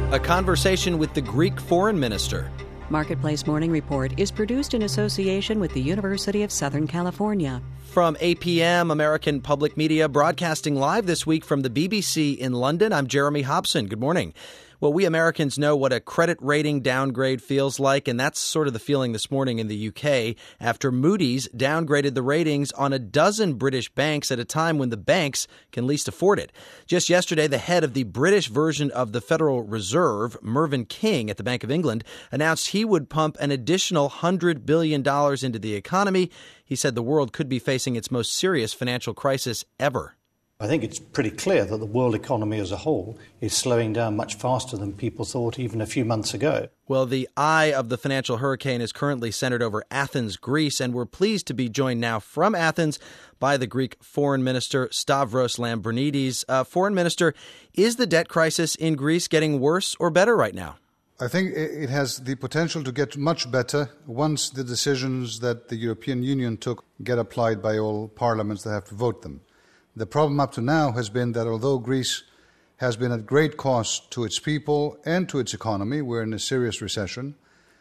A conversation with the Greek foreign minister. Marketplace Morning Report is produced in association with the University of Southern California. From APM, American Public Media, broadcasting live this week from the BBC in London, I'm Jeremy Hobson. Good morning. Well, we Americans know what a credit rating downgrade feels like, and that's sort of the feeling this morning in the UK after Moody's downgraded the ratings on a dozen British banks at a time when the banks can least afford it. Just yesterday, the head of the British version of the Federal Reserve, Mervyn King at the Bank of England, announced he would pump an additional $100 billion into the economy. He said the world could be facing its most serious financial crisis ever. I think it's pretty clear that the world economy as a whole is slowing down much faster than people thought even a few months ago. Well, the eye of the financial hurricane is currently centered over Athens, Greece, and we're pleased to be joined now from Athens by the Greek Foreign Minister Stavros Lambrinidis. Foreign Minister, is the debt crisis in Greece getting worse or better right now? I think it has the potential to get much better once the decisions that the European Union took get applied by all parliaments that have to vote them. The problem up to now has been that although Greece has been at great cost to its people and to its economy, we're in a serious recession,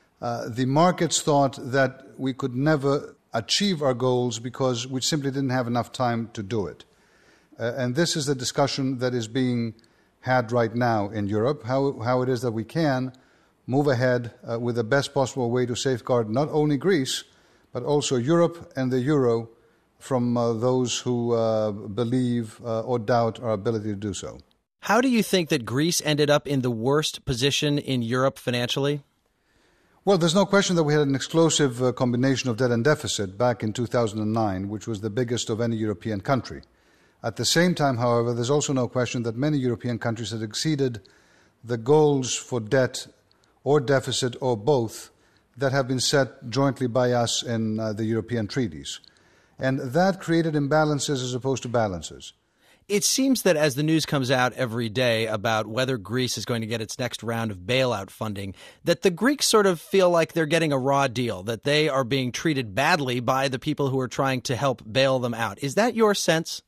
the markets thought that we could never achieve our goals because we simply didn't have enough time to do it. And this is the discussion that is being had right now in Europe, how it is that we can move ahead with the best possible way to safeguard not only Greece, but also Europe and the euro from those who believe or doubt our ability to do so. How do you think that Greece ended up in the worst position in Europe financially? Well, there's no question that we had an explosive combination of debt and deficit back in 2009, which was the biggest of any European country. At the same time, however, there's also no question that many European countries had exceeded the goals for debt or deficit or both that have been set jointly by us in the European treaties. And that created imbalances as opposed to balances. It seems that as the news comes out every day about whether Greece is going to get its next round of bailout funding, that the Greeks sort of feel like they're getting a raw deal, that they are being treated badly by the people who are trying to help bail them out. Is that your sense?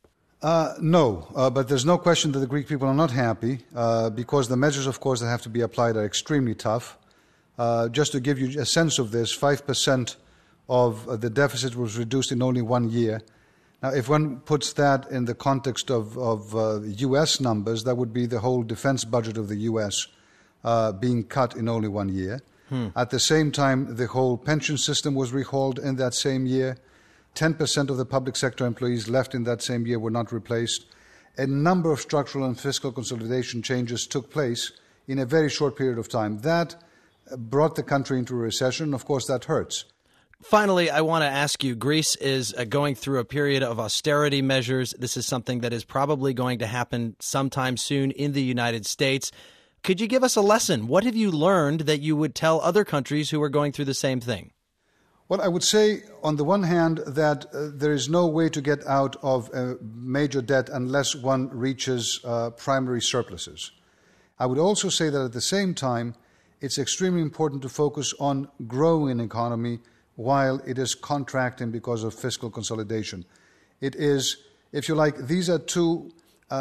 No, but there's no question that the Greek people are not happy because the measures, of course, that have to be applied are extremely tough. Just to give you a sense of this, 5% of the deficit was reduced in only 1 year. Now, if one puts that in the context of U.S. numbers, that would be the whole defense budget of the U.S. Being cut in only 1 year. At the same time, the whole pension system was rehauled in that same year. 10% of the public sector employees left in that same year were not replaced. A number of structural and fiscal consolidation changes took place in a very short period of time. That brought the country into a recession. Of course, that hurts. Finally, I want to ask you, Greece is going through a period of austerity measures. This is something that is probably going to happen sometime soon in the United States. Could you give us a lesson? What have you learned that you would tell other countries who are going through the same thing? Well, I would say, on the one hand, that there is no way to get out of a major debt unless one reaches primary surpluses. I would also say that at the same time, it's extremely important to focus on growing an economy while it is contracting because of fiscal consolidation. It is, if you like, these are two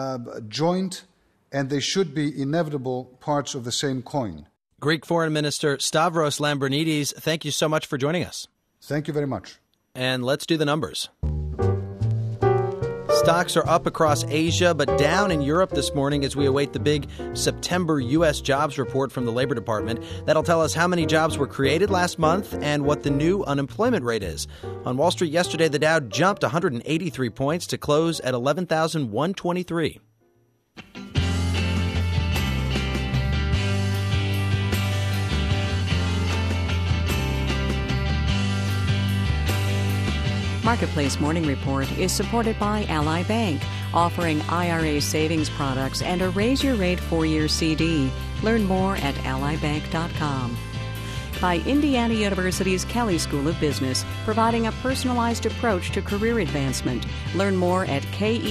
joint and they should be inevitable parts of the same coin. Greek Foreign Minister Stavros Lambrinidis, thank you so much for joining us. Thank you very much. And let's do the numbers. Stocks are up across Asia, but down in Europe this morning as we await the big September U.S. jobs report from the Labor Department. That'll tell us how many jobs were created last month and what the new unemployment rate is. On Wall Street yesterday, the Dow jumped 183 points to close at 11,123. Marketplace Morning Report is supported by Ally Bank, offering IRA savings products and a Raise Your Rate 4-year CD. Learn more at allybank.com. By Indiana University's Kelley School of Business, providing a personalized approach to career advancement. Learn more at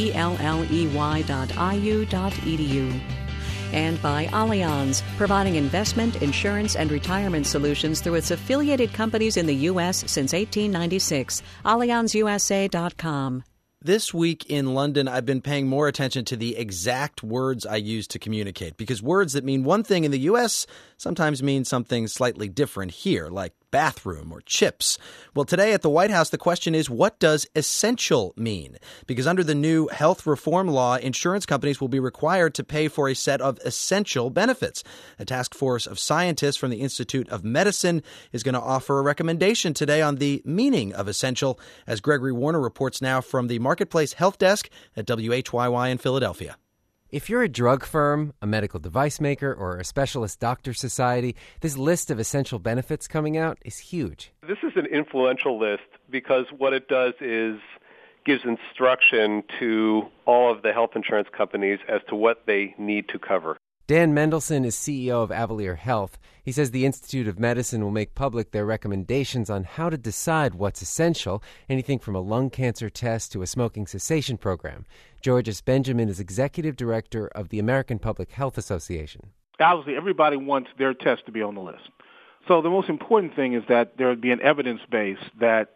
kelley.iu.edu. And by Allianz, providing investment, insurance, and retirement solutions through its affiliated companies in the U.S. since 1896. AllianzUSA.com. This week in London, I've been paying more attention to the exact words I use to communicate, because words that mean one thing in the U.S. sometimes mean something slightly different here, like bathroom or chips. Well, today at the White House, the question is, what does essential mean? Because under the new health reform law, insurance companies will be required to pay for a set of essential benefits. A task force of scientists from the Institute of Medicine is going to offer a recommendation today on the meaning of essential, as Gregory Warner reports now from the Marketplace Health Desk at WHYY in Philadelphia. If you're a drug firm, a medical device maker, or a specialist doctor society, this list of essential benefits coming out is huge. This is an influential list because what it does is gives instruction to all of the health insurance companies as to what they need to cover. Dan Mendelsohn is CEO of Avalere Health. He says the Institute of Medicine will make public their recommendations on how to decide what's essential, anything from a lung cancer test to a smoking cessation program. Georges Benjamin is executive director of the American Public Health Association. Obviously, everybody wants their test to be on the list. So the most important thing is that there would be an evidence base that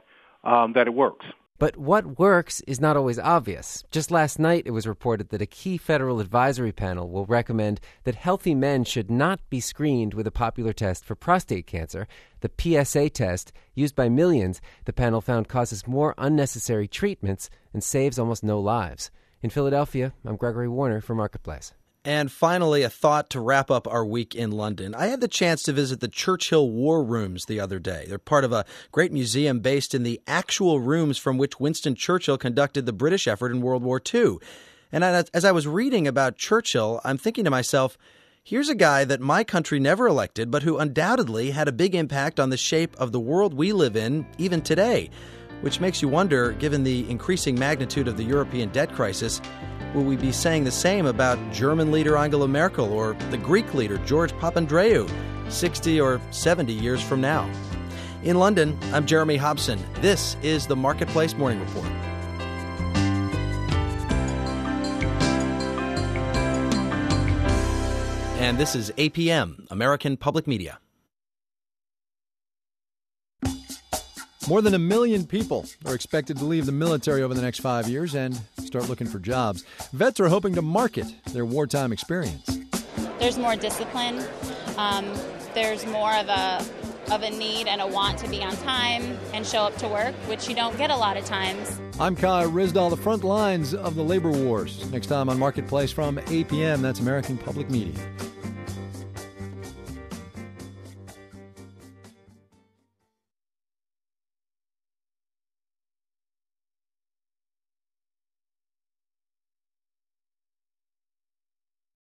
it works. But what works is not always obvious. Just last night, it was reported that a key federal advisory panel will recommend that healthy men should not be screened with a popular test for prostate cancer. The PSA test, used by millions, the panel found causes more unnecessary treatments and saves almost no lives. In Philadelphia, I'm Gregory Warner for Marketplace. And finally, a thought to wrap up our week in London. I had the chance to visit the Churchill War Rooms the other day. They're part of a great museum based in the actual rooms from which Winston Churchill conducted the British effort in World War II. And as I was reading about Churchill, I'm thinking to myself, here's a guy that my country never elected, but who undoubtedly had a big impact on the shape of the world we live in even today. Which makes you wonder, given the increasing magnitude of the European debt crisis, will we be saying the same about German leader Angela Merkel or the Greek leader George Papandreou 60 or 70 years from now? In London, I'm Jeremy Hobson. This is the Marketplace Morning Report. And this is APM, American Public Media. More than 1 million people are expected to leave the military over the next 5 years and start looking for jobs. Vets are hoping to market their wartime experience. There's more discipline. There's more of a need and a want to be on time and show up to work, which you don't get a lot of times. I'm Kai Risdall, the front lines of the labor wars. Next time on Marketplace from APM, that's American Public Media.